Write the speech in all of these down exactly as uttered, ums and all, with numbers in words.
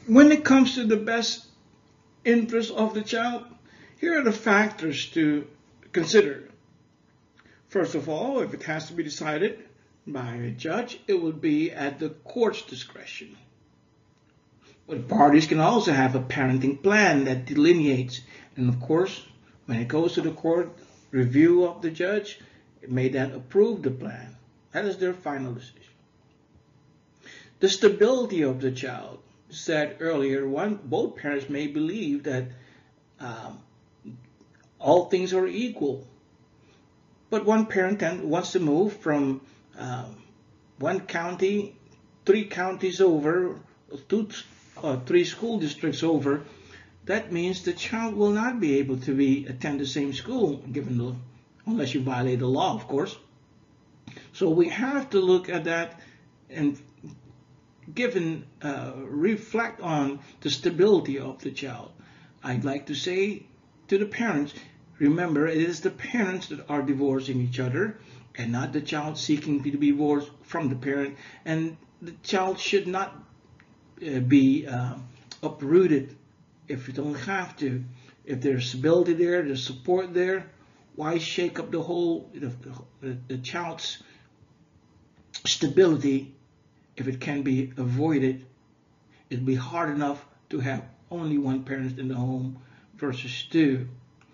When it comes to the best interest of the child, here are the factors to consider. First of all, if it has to be decided by a judge, it would be at the court's discretion. But parties can also have a parenting plan that delineates, and of course, when it goes to the court review of the judge, it may then approve the plan. That is their final decision. The stability of the child. Said earlier, one both parents may believe that um, all things are equal, but one parent can, wants to move from um, one county, three counties over, two, uh, three school districts over. That means the child will not be able to be attend the same school, given the unless you violate the law, of course. So we have to look at that and given uh, reflect on the stability of the child. I'd like to say to the parents, remember it is the parents that are divorcing each other and not the child seeking to be divorced from the parent, and the child should not uh, be uh, uprooted if you don't have to. If there's stability there, there's support there, why shake up the whole the, the, the child's stability? If it can be avoided, it'd be hard enough to have only one parent in the home versus two.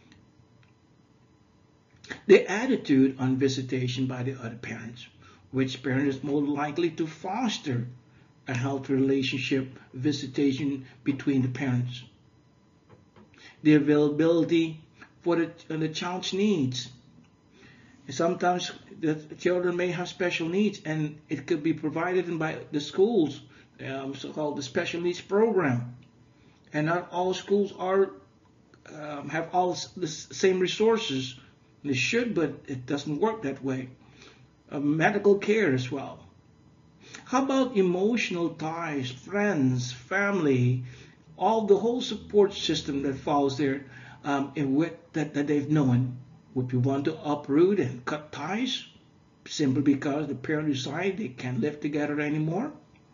The attitude on visitation by the other parents. Which parent is more likely to foster a healthy relationship, visitation between the parents? The availability for the, uh, the child's needs. Sometimes the children may have special needs, and it could be provided by the schools, um, so-called the special needs program. And not all schools are um, have all the same resources. They should, but it doesn't work that way. Uh, medical care as well. How about emotional ties, friends, family, all the whole support system that falls there um, in with, that, that they've known? Would you want to uproot and cut ties simply because the parent decide they can't live together anymore?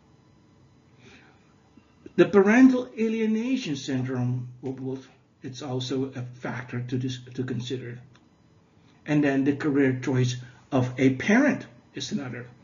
The parental alienation syndrome, it's also a factor to, this, to consider. And then the career choice of a parent is another.